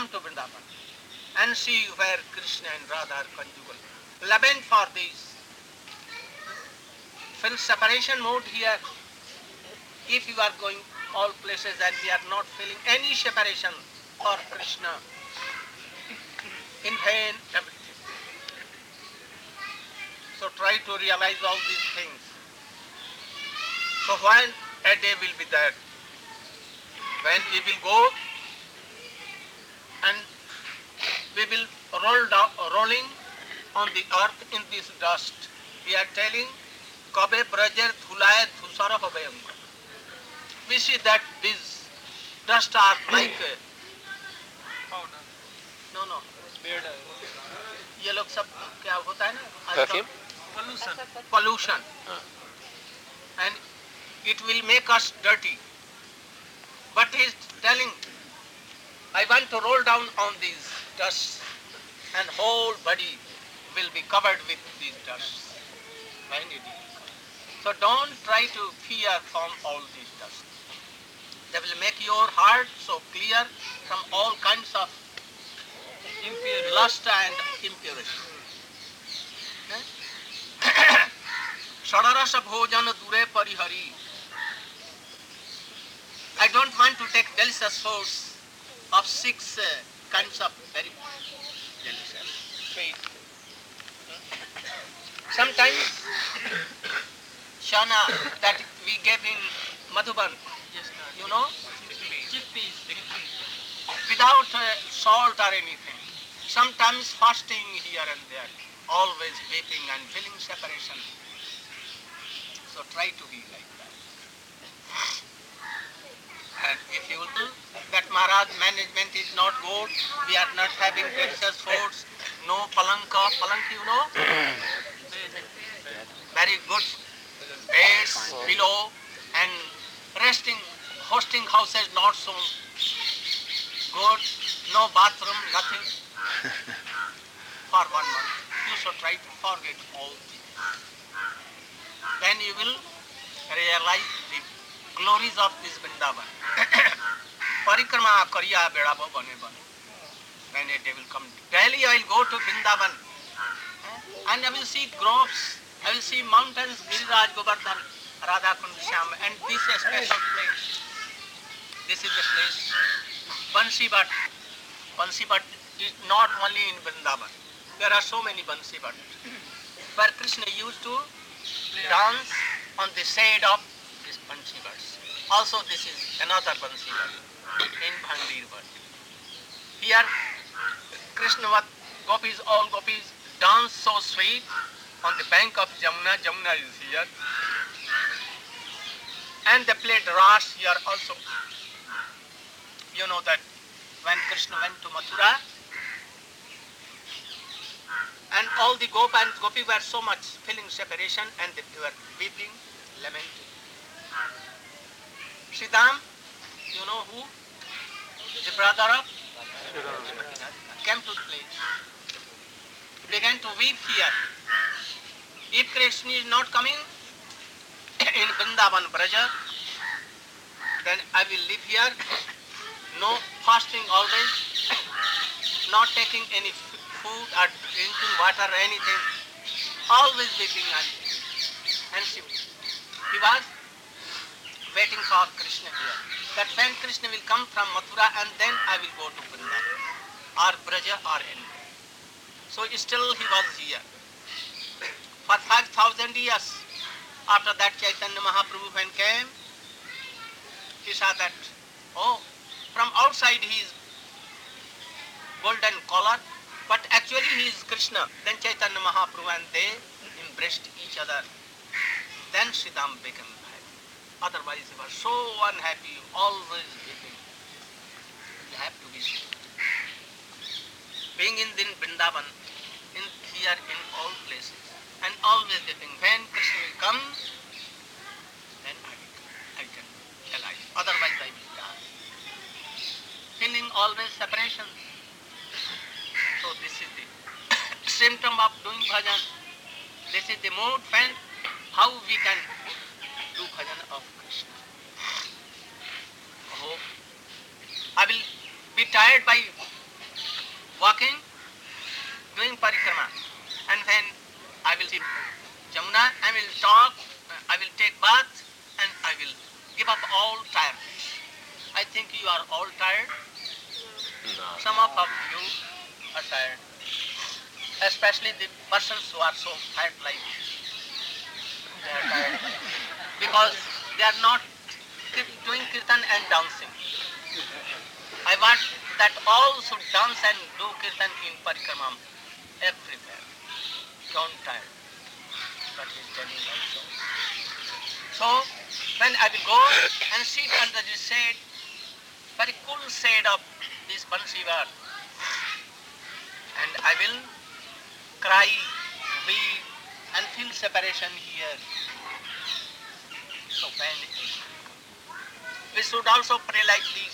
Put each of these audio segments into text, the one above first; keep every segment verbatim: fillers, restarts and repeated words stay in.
to Vrindavan and see where Krishna and Radha are conjugal. Lament for this. Feel separation mode here. If you are going all places and we are not feeling any separation for Krishna, in vain everything. So try to realize all these things. So when a day will be there, when we will go and we will roll down, rolling on the earth in this dust. We are telling, Kabe brajer thulaye thusara hobe. We see that these dust are like powder. No, no. ये लोग सब क्या होता है ना आजकल pollution. Pollution. And it will make us dirty. But he is telling, I want to roll down on these dusts and whole body will be covered with these dusts. When it will come. So don't try to fear from all these dusts. They will make your heart so clear from all kinds of impurity, lust and impurity. Sadarasa bhojan dure parihari. I don't want to take delicious foods of six uh, kinds of very delicious sweet. Sometimes Shana that we gave in Madhuban, you know, chickpeas, without uh, salt or anything. Sometimes fasting here and there, always weeping and feeling separation. So try to be like that. And if you will, that Maharaj management is not good, we are not having delicious foods, no palanka, palanka you know, very good beds, pillow, and resting, hosting houses not so good, no bathroom, nothing. For one month, you should try to forget all these. Then you will realize the glories of this Vrindavan. Parikrama kariya bedabo bane bane. When a day will come, daily I will go to Vrindavan and I will see groves, I will see mountains, Giriraj, Govardhan, Radha Kund, Shyam, and this is a special place. This is the place. Bansi Bhat. Bansi Bhat is not only in Vrindavan. There are so many Bansi Bhat where Krishna used to dance on the shade of this Bansi Bhat. Also this is another Bansi Bhat in Bhandir Bhat. Here Krishna Vat, gopis, all gopis dance so sweet on the bank of Jamuna. Jamuna is here. And they played Ras here also. You know that when Krishna went to Mathura, and all the Gopa and Gopi were so much feeling separation and they were weeping, lamenting. Sridham, you know who? The brother of came to the place. Began to weep here. If Krishna is not coming in Vrindavan Braja, then I will live here. No fasting always, not taking any food or drinking water or anything, always weeping and, and she, he was waiting for Krishna here. That when Krishna will come from Mathura and then I will go to Vrindavan or Braja or anywhere. So still he was here. For five thousand years after that Chaitanya Mahaprabhu when came, he saw that, oh, from outside he is golden color, but actually he is Krishna. Then Chaitanya Mahaprabhu and they embraced each other. Then Sridham became happy. Otherwise he was so unhappy, always weeping. You have to be sweet. Being in the Vrindavan, in here in all places, and always weeping. When Krishna will come, then I will come. I can alive. Otherwise I will die. Feeling always separation. So this is the symptom of doing bhajan. This is the mode when how we can do bhajan of Krishna. Oh, I will be tired by walking, doing parikrama. And when I will see Jamuna, I will talk, I will take bath, and I will give up all tiredness. I think you are all tired. No. Some of you are tired, especially the persons who are so fat like they are tired because they are not doing kirtan and dancing. I want that all should dance and do kirtan in parikrama everywhere. Don't tire. But he is telling also. So when I will go and sit under the shade, very cool shade of this Bansivar, and I will cry, weep, and feel separation here. So when we should also pray like this.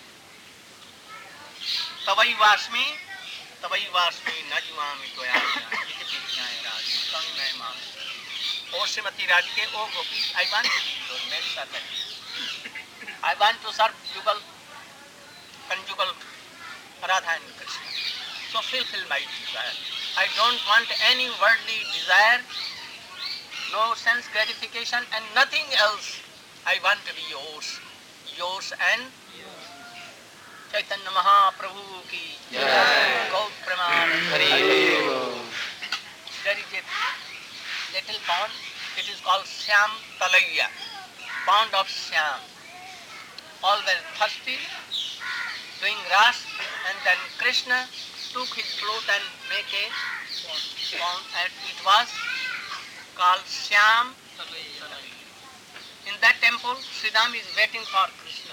Tavai vasmi, tavai vasmi najmami toyaya, iti pitnyaya raji, kangnay mam. O Srimati Radhike, O Gopis, I want to be your maid servant. I want to serve jugal, conjugal Radha and Krishna. So fulfill my desire. I don't want any worldly desire, no sense gratification and nothing else. I want to be yours, yours and Chaitanya Mahaprabhu ki Gaur Pramanandi. There is a little pond, it is called Syam Talaiya, pond of Syam. All were thirsty, doing ras, and then Krishna took his flute and make a pond, and it was called Syam Talaiya. In that temple, Sridham is waiting for Krishna.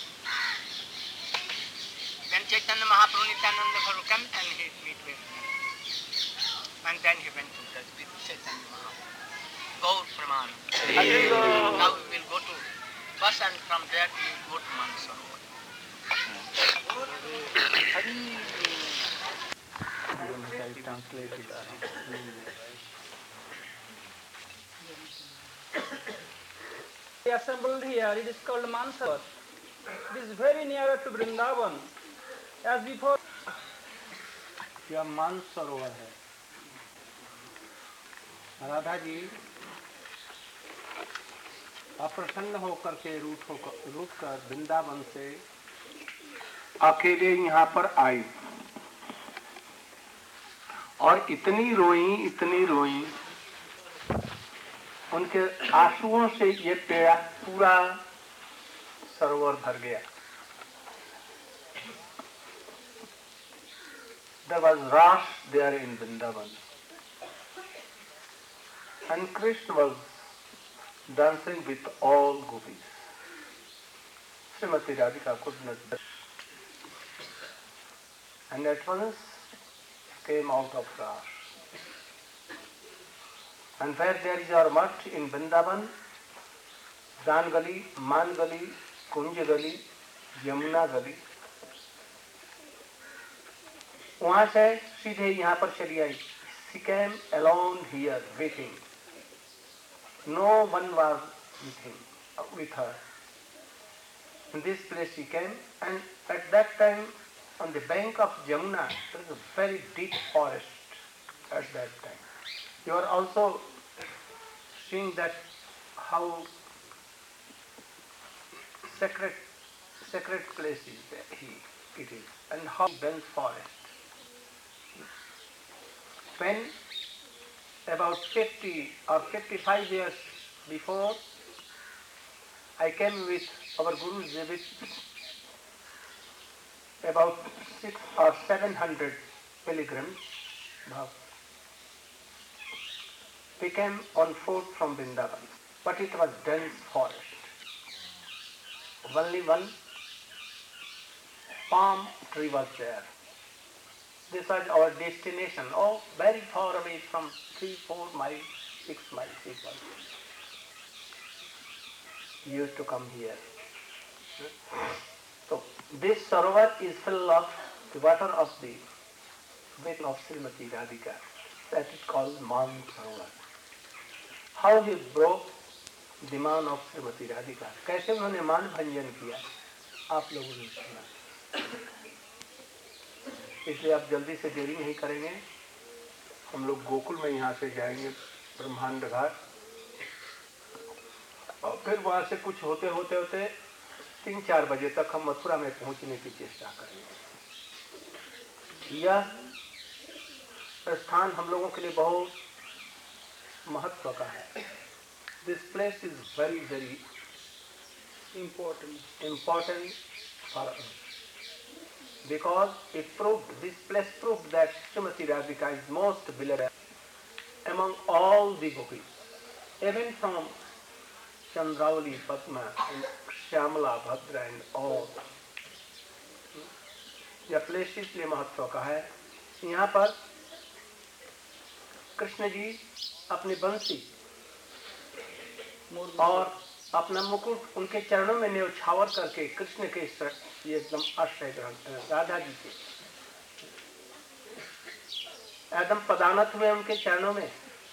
Then Chaitanya Mahaprabhu Nityananda Prabhu came and he meet with him. And then he went to touch with Chaitanya Mahaprabhu. Gaur Pramanandi. Now we will go to bus and from there we will go to Mansarovar. We assembled here, it is called Mansarovar. It is very near to Vrindavan. As before, यह मानसरोवर है। राधा जी अप्रसन्न होकर के रूठ होकर रूठ कर वृंदावन से अकेले यहाँ पर आई और इतनी रोई इतनी रोई उनके आंसुओं से ये पेड़ा पूरा सरोवर भर गया। There was Ras there in Vrindavan, and Krishna was dancing with all gopis. Srimati Radhika could not dance, and at once came out of Ras. And where there is our mutt in Vrindavan, Dan Gali, Man Gali, Kunj Gali, Yamuna Gali, वहां से सीधे यहाँ पर चली आई. She came alone here waiting. No one was with him, with her. In this place she came, and at that time on the bank of Jamuna there is a very deep forest at that time. You are also seeing that how sacred sacred place is there, he, it is, and how dense forest. When about fifty or fifty-five years before, I came with our Guru Jivit, about six or seven hundred pilgrims. We came on foot from Vrindavan, but it was dense forest. Only one palm tree was there. This was our destination. Oh, very far away, from three, four miles, six miles it was. We used to come here. So this Sarovar is full of the water of the vein of Srimati Radhika. That is called Man Sarovar. How he broke the man of Srimati Radhika. कैसे उन्होंने मान भंजन किया, आप लोगों ने सुना. इसलिए आप जल्दी से देरी नहीं करेंगे। हम लोग गोकुल में यहाँ से जाएंगे ब्रह्मांड घाट, और फिर वहाँ से कुछ होते होते होते तीन चार बजे तक हम मथुरा में पहुँचने की चेष्टा करेंगे। यह स्थान हम लोगों के लिए बहुत महत्व का है। This place is very very Important. important for us, because it proved, this place proved that Srimati Radhika is most beloved among all the gopis, even from Chandravali, Padma and Shyamala, Bhadra and all. यह place इसलिए महत्व का है, यहाँ पर कृष्ण जी अपनी बंसी और अपना मुकुट उनके चरणों में न्यौछावर करके कृष्ण के ये एकदम आश्रय ग्रहण, राधा जी के एकदम पदानत हुए उनके चरणों में,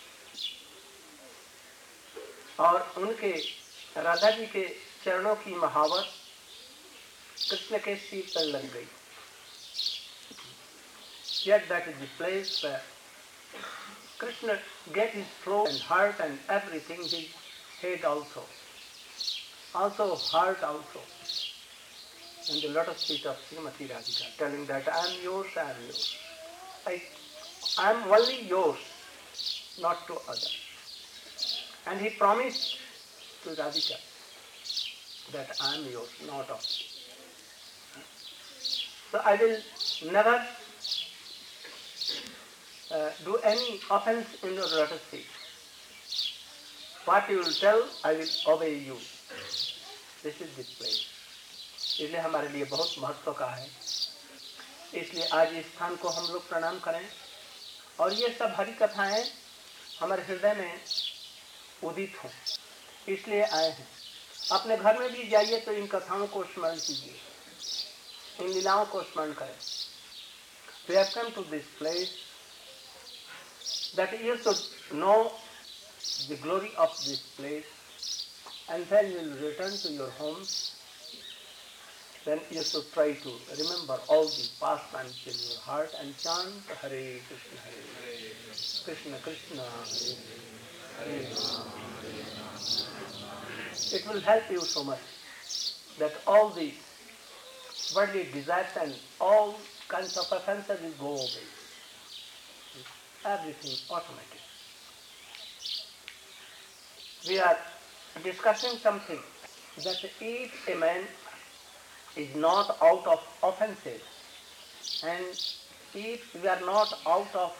और उनके राधा जी के चरणों की महावर कृष्ण के सिर पर लग गई। Yet that is the place where Krishna get his throat and heart and everything, his head also. Also heart also, and the lotus feet of Srimati Radhika, telling that I am yours, I am yours. I, I am only yours, not to others. And he promised to Radhika that I am yours, not of you. So I will never uh, do any offense in your lotus feet. What you will tell, I will obey you. This is this place. इसलिए हमारे लिए बहुत महत्व का है। इसलिए आज इस स्थान को हम लोग प्रणाम करें, और ये सब हरि कथाएं हमारे हृदय में उदित हों, इसलिए आए हैं। अपने घर में भी जाइए तो इन कथाओं को स्मरण कीजिए, इन लीलाओं को स्मरण करें। We have come to this place that you should know the glory of this place, and when you will return to your homes, then you should try to remember all the past times in your heart and chant Hare Krishna, Hare Krishna, Krishna, Hare Hare. It will help you so much that all these worldly desires and all kinds of offenses will go away. Everything automatic. We are discussing something, that if a man is not out of offenses, and if we are not out of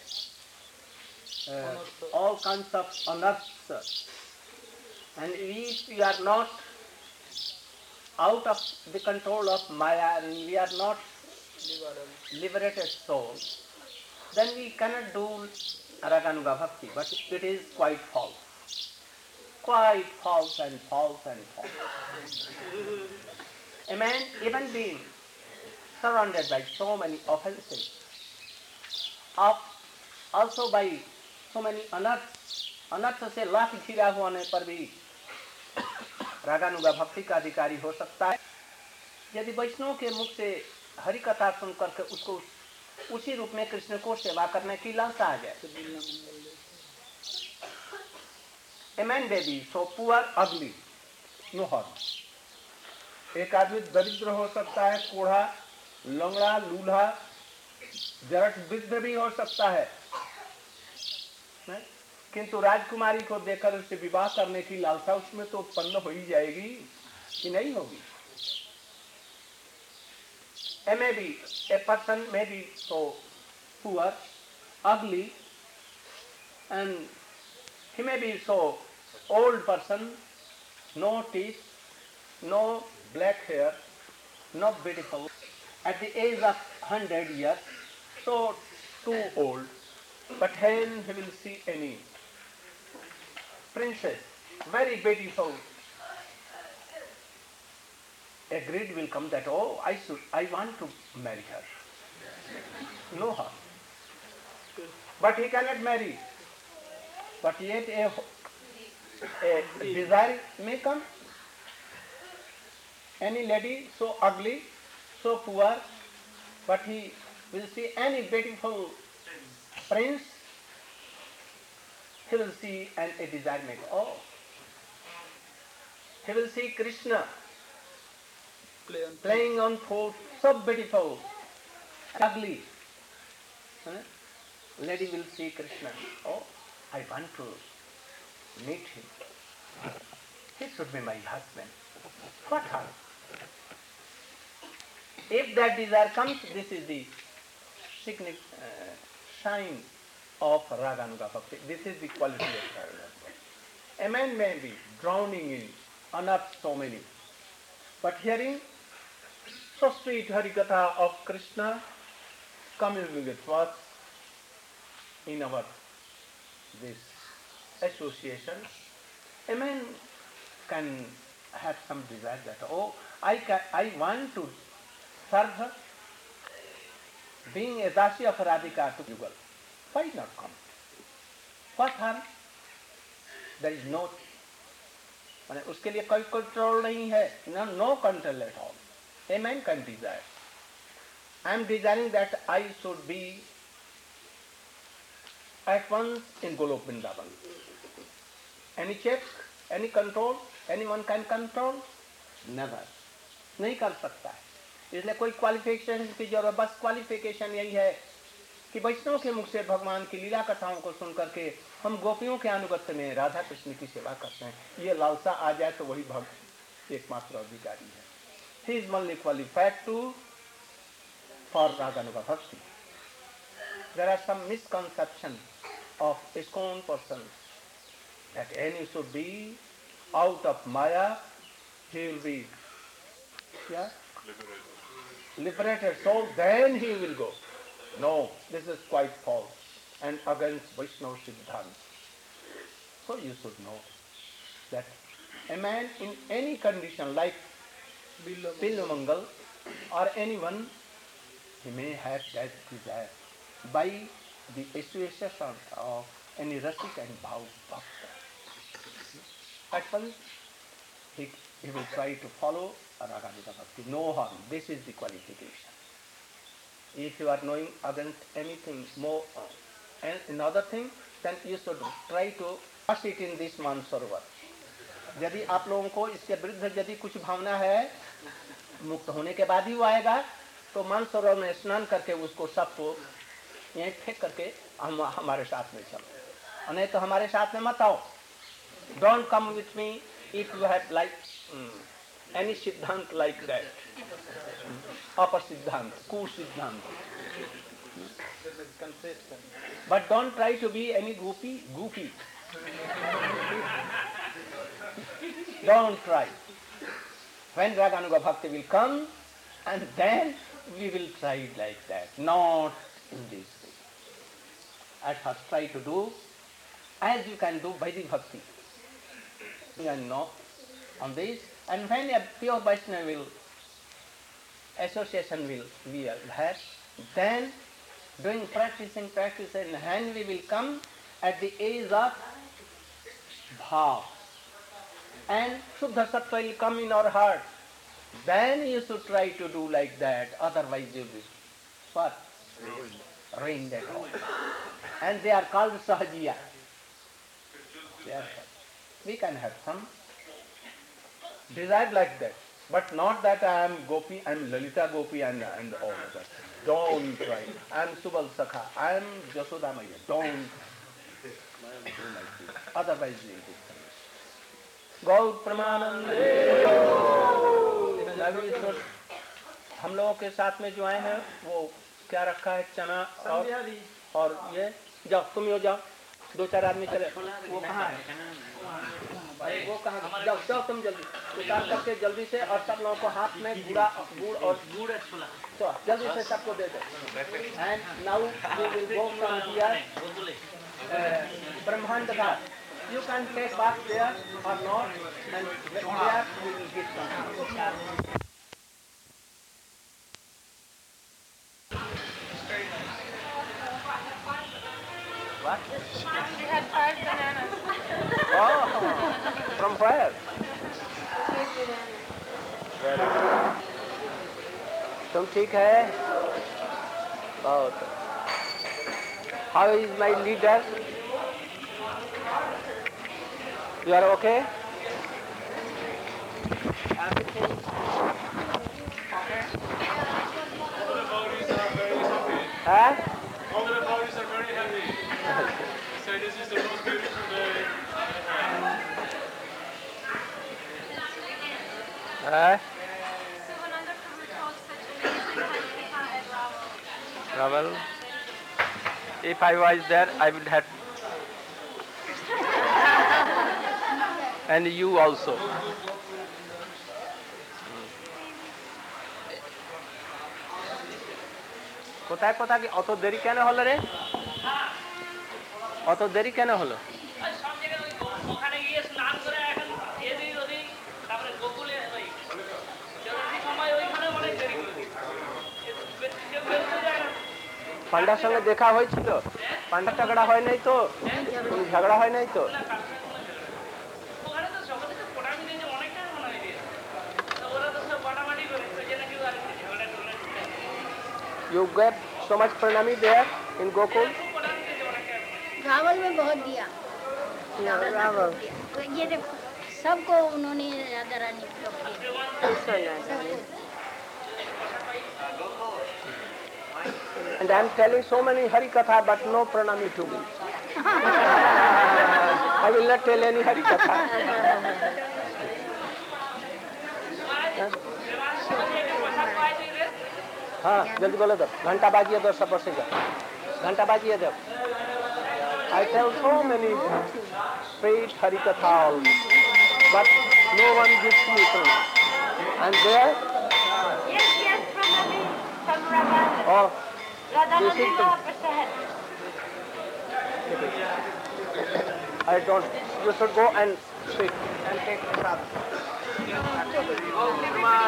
uh, all kinds of unearths, and if we are not out of the control of Maya, and we are not liberated souls, then we cannot do Raganuga Bhakti, but it is quite false. Quite false and false and false. A man, even being surrounded by so many offenses, of also by so many अनर्थ, अनर्थ से लाख घिरा होने पर भी रागानुगा भक्ति का अधिकारी हो सकता है, यदि वैष्णव के मुख से हरि कथा सुन करके उसको उसी रूप में कृष्ण को सेवा करने की लालसा आ जाए। A man may be so poor, ugly, no harm. एक आदमी दरिद्र हो सकता है, कोढ़ा, लंगड़ा, लूल्हा, जरट वृद्ध भी हो सकता है, किंतु राजकुमारी को देखकर उससे विवाह करने की लालसा उसमें तो उत्पन्न हो ही जाएगी कि नहीं होगी। A may be, a person may be so poor, ugly, and he may be so old person, no teeth, no black hair, not beautiful, at the age of hundred years, so too old. But when he will see any princess, very beautiful, a greed will come that, oh, I should, I want to marry her. No harm. But he cannot marry. But yet a, a desire may come. Any lady so ugly, so poor, but he will see any beautiful prince, he will see and a desire make. Oh, he will see Krishna Play on playing on flute, so beautiful, ugly. Huh? Lady will see Krishna. Oh, I want to meet him. He should be my husband. What harm? If that desire comes, this is the significant uh, sign of Raganuga Bhakti. This is the quality of Raganuga Bhakti. A man may be drowning in unearthed so many, but hearing so sweet Harikatha of Krishna coming with us in our this association, a man can have some desire that, oh, I can, I want to serve her, being a Dasi of Radhika to Yugal. Why not come? What harm? There is no, माने उसके लिए कोई control नहीं है, no, no control at all. A man can desire. I am desiring that I should be at once in Golok Vrindavan. Any check, any control, anyone can control? Never. नहीं कर सकता है. इसलिए कोई क्वालिफिकेशन की जरूरत, बस क्वालिफिकेशन यही है कि वैष्णव के मुख से भगवान की लीला कथाओं को सुन करके हम गोपियों के अनुगत्य में राधा कृष्ण की सेवा करते हैं. ये लालसा आ जाए तो वही भक्त एकमात्र अधिकारी है. He is only qualified to for Raganuga Bhakti. There are some misconceptions of ISKCON persons that any should be out of Maya, he will be yeah, liberated soul, then he will go. No, this is quite false and against Vaishnava Siddhanta. So you should know that a man in any condition like Billu Mangal or anyone, he may have that desire by the association of any Rasik and Bhav Bhakta. At once he, he will try to follow Raganuga Bhakti. No harm. This is the qualification. If you are knowing against anything more and another thing, then you should try to pass it in this Mansarovar. यदि आप लोगों को इसके विरुद्ध यदि कुछ भावना है, मुक्त होने के बाद ही वो आएगा, तो मानसरोवर में स्नान करके उसको सबको यहीं फेंक करके हम हमारे साथ में चलो. नहीं तो हमारे साथ में मत आओ. Don't come with me if you have like um, any siddhant like that. Upper siddhant, ku siddhant. But don't try to be any goopy, goopy. Don't try. When Raganuga Bhakti will come, and then we will try it like that, not in this way. At first try to do as you can do Vaidhi Bhakti. You can know on this, and when a pure Vaishnava will, association will be had, then doing practicing, practicing, and we will come at the age of Bhav. And Shuddha Sattva will come in our heart. Then you should try to do like that, otherwise you will what? Ruin that all. And they are called Sahajiya. We can have some desire like that, but not that I am Gopi, I am Lalita Gopi and, and all of that. Don't try. I am Subal Sakha, I am Jasoda Maya. Don't do like this. Otherwise you will be punished. Gaur Pramanande. अभी तो हम लोगों के साथ में जो आए हैं वो क्या रखा है, चना और और ये जाओ तुम यो जाओ, दो चार आदमी चले. वो कहाँ है? वो कहाँ? जाओ जाओ तुम जल्दी उतार करके जल्दी से, और सब लोगों को हाथ में गुड़ा गुड़ और गुड़ तो जल्दी से सबको दे दो. And now we will go from here Brahmand Ghat. You can take bath there or not, and there we will get something. What? We had five bananas. Oh, from where? Very good. तुम ठीक है? बहुत. How is my leader? You are okay? Everything okay? Huh? All the devotees are very happy. So this is the most beautiful day. Huh? Sivananda Prabhu told such amazing Harikatha at Raval. Raval? If I was there, I would have. And you also. কোথায় কোথায় কি অত দেরি কেন হলো রে? অত দেরি কেন হলো? সব জায়গায় ওই ওখানে গিয়ে স্নান করে এখন এদিক ওদিক তারপরে গোকুলে ওই চৌরাশি সময় ওইখানে অনেক দেরি করে দিই কেউ বেরোতে যায় না পান্ডার সঙ্গে দেখা হয়েছিল? পান্ডা ঝগড়া হয় নাই তো? কোনো ঝগড়া হয় নাই তো? ওখানে তো সকলে তো প্রণামী দিয়েছে অনেকটা প্রণামী দিয়েছে তো ওরা তো সব বাটাবাটি করে ওই জন্য কেউ আর ঝগড়া টগড়া You get so much pranami there in Gokul? Rawal में बहुत दिया रावल ये देखो सबको उन्होंने राधा रानी को And I am telling so many Hari Katha but no pranami to me. I will not tell any Hari Katha. हाँ जल्दी बोलो तो घंटा बाजिए दो सब बसेगा घंटा बाजिए दो I tell so many straight Hari Katha but no one gives me pranam. And there Yes, yes, Pranami from Raval. oh Radhanandi This is the- Mahaprasad. I don't. You should go and sit and take prasad.